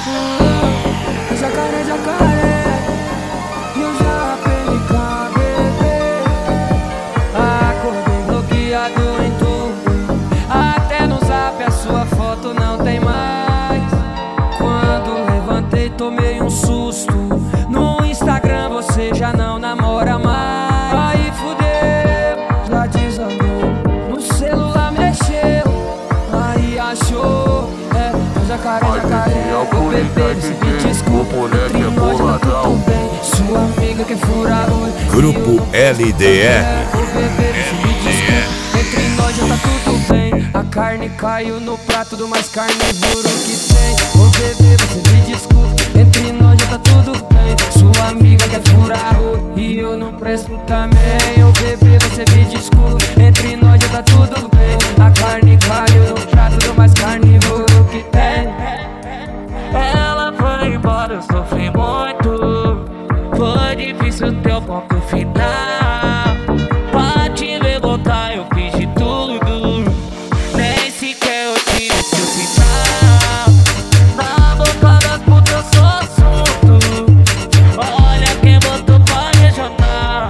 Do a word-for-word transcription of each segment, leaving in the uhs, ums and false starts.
Jacaré, jacaré, e eu já aprendi com bebê. Acordei bloqueado em tudo, até no zap a sua foto não tem mais. Quando levantei tomei um susto, no Instagram você já não namora mais. Aí fudeu, já desandou, no celular mexeu, aí achou. É, jacaré, jacaré, ô bebê, você me desculpa, entre nós tá tudo bem. Sua amiga quer furar o olho. Grupo L D R. Ô bebê, você me desculpa, entre nós já tá tudo bem. A carne caiu no prato do mais carnívoro que tem. Ô bebê, você me desculpa, entre nós já tá tudo bem. Sua amiga quer furar o olho e eu não presto também. Ô bebê, você me desculpa, entre nós já tá tudo bem. A carne caiu no prato do mais carnívoro que tem. Ela foi embora, eu sofri muito. Foi difícil ter o ponto final. Pra te ver voltar eu fiz de tudo, nem sequer eu tive seu sinal. Na boca das putas eu sou assunto. Olha quem botou pra regional.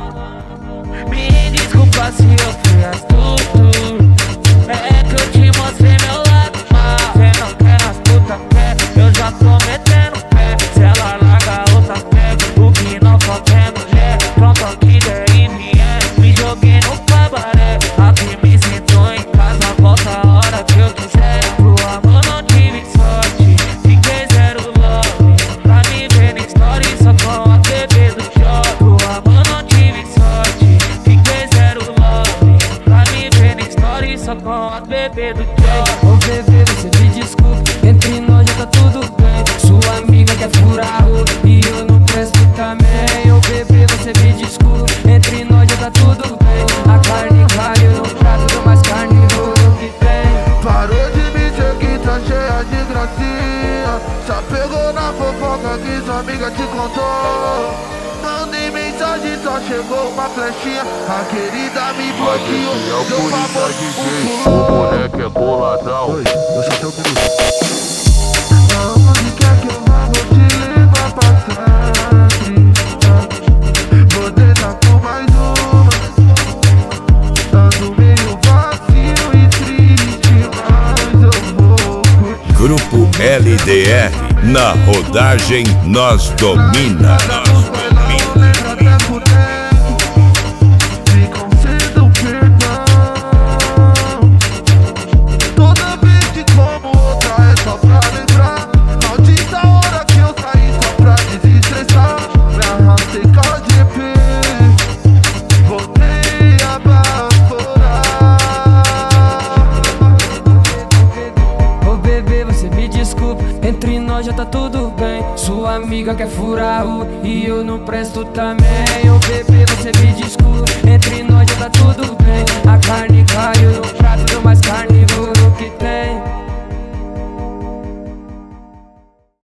Me desculpa se eu fui astuto, é que eu te mostrei meu lado mal. Cê não quer as putas, quer, eu já tô metendo pé. Se ela larga outra pega, o que não falta é mulher. Pronto, aqui der e vier, me joguei no cabaré. Aqui me sinto em casa, volta a hora que eu quiser. Pro amor não tive sorte, fiquei zero love. Pra me ver na story só com a bebê do job. Pro amor não tive sorte, fiquei zero love. Pra me ver na story só com a bebê do job. Ô bebê, você me desculpa, entre nós já tá tudo bem. Sua amiga quer furar o olho e eu não presto também. Ô bebê, você me desculpa, entre nós já tá tudo bem. A carne caiu no prato do mais carnívoro que tem. Parou de me dizer que tá cheia de gracinha. Já pegou na fofoca que sua amiga te contou. Mandei mensagem, só chegou uma flechinha. A querida me bloqueou, deu favor, O moleque é boladão. eu só tenho minuto. Aonde quer que eu vá, vou te levar pra sempre. Vou tentar com mais uma. Ando meio vazio e triste, mas eu vou curtir. Grupo L D R. Na rodagem nós domina. Lembra até por dentro, me conceda perdão. Toda vez que como outra é só pra lembrar. Maldita hora que eu saí só pra desestressar. Me arrastei com a G P, voltei a baforar. Ô bebê, você me desculpa, entre nós já tá tudo bem. Sua amiga quer furar o olho e eu não presto também. Ô bebê, você me desculpa, entre nós